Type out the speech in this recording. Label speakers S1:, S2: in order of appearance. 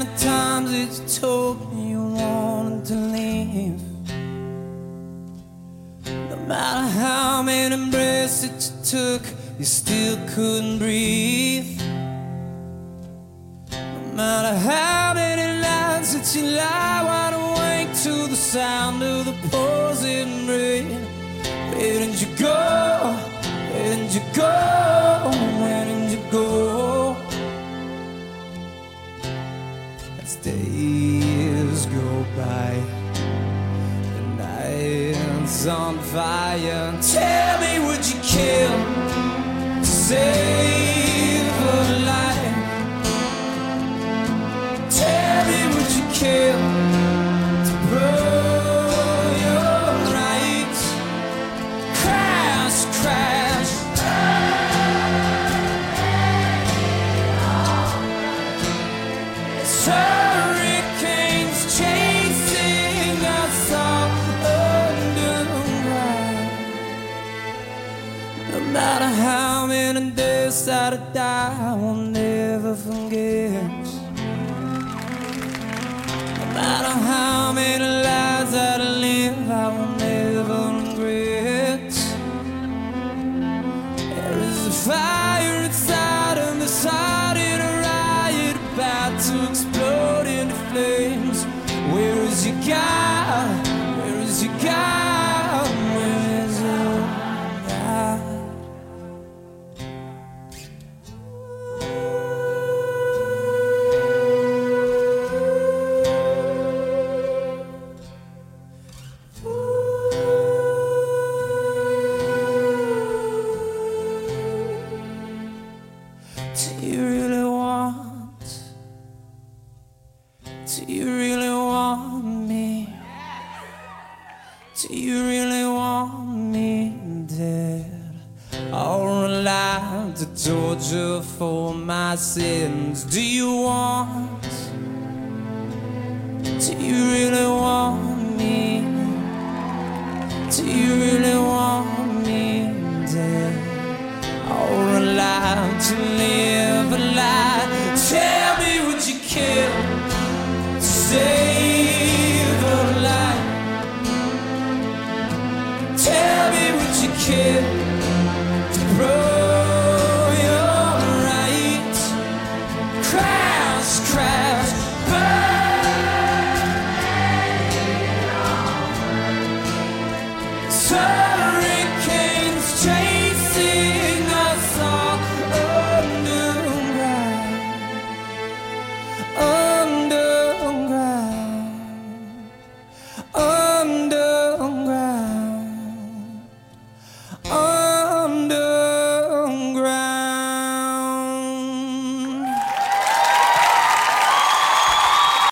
S1: many times that you told me you wanted to leave. No matter how many breaths that you took, you still couldn't breathe. No matter how many nights that you lie wide awake to the sound of the pouring rain. Where did you go? Where did you go? Where did you go? As days go by, the night's on fire. Tell me, would you kill to save a life? Tell me, would you kill to prove your rights? Crash, crash. Hurricanes chasing us all underground. No matter how many days that I die, I will never forget. No matter how many lives that I live, I will never regret. There is a fire inside of this heart in a riot about to explode into flames. Where is your God? Where is your God? Where is your God? Do you really want? Do you really want me? Do you really want me dead? Or alive to torture for my sins? Do you want? Do you really want me? Do you really want me dead? Or alive to live a lie? Tell me, would you kill to save a life? Tell me, would you kill